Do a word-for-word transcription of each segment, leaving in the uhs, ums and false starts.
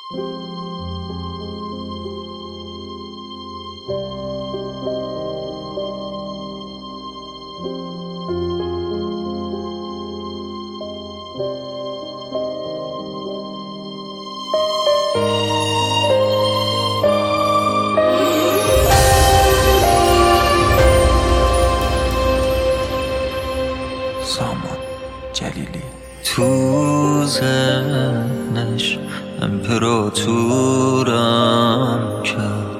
سامان جلیلی. تو ذهنش امپراتورم کرد،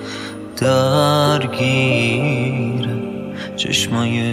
درگیر چشمای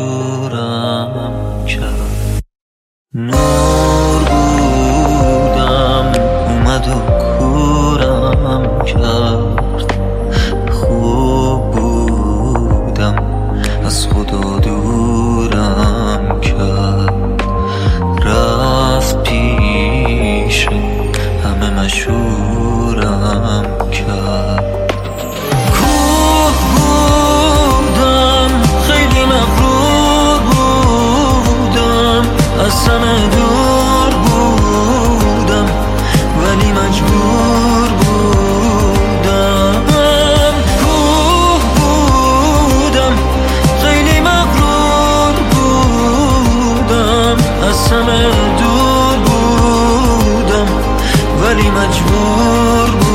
شورم کرد. نور بودم اومد و کورم کرد، خوب بودم از خدا دورم کرد. رفت پیش همه مشهورم کرد. کوه بودم خیلی مغرور بودم، از همه دور بودم ولی مجبور بودم. کوه بودم خیلی مغرور بودم، از همه دور بودم ولی مجبور بودم.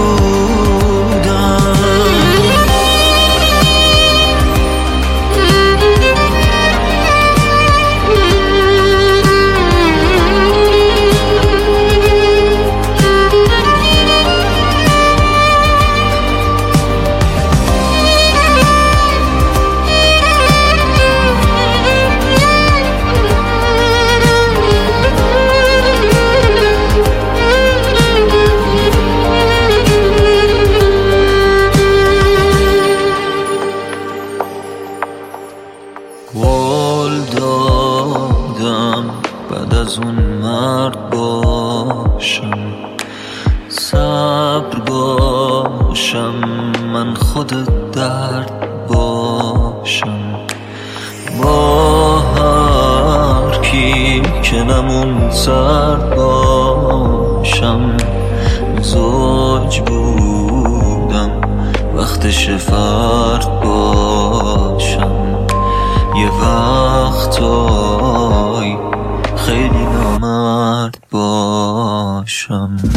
قول دادم بعد از اون مرد باشم، صبر باشم، من خود درد باشم. با هر کی که نمون سرد باشم. زوج بودم وقتش فرد باشم. یه وقتای خیلی نامرد باشم.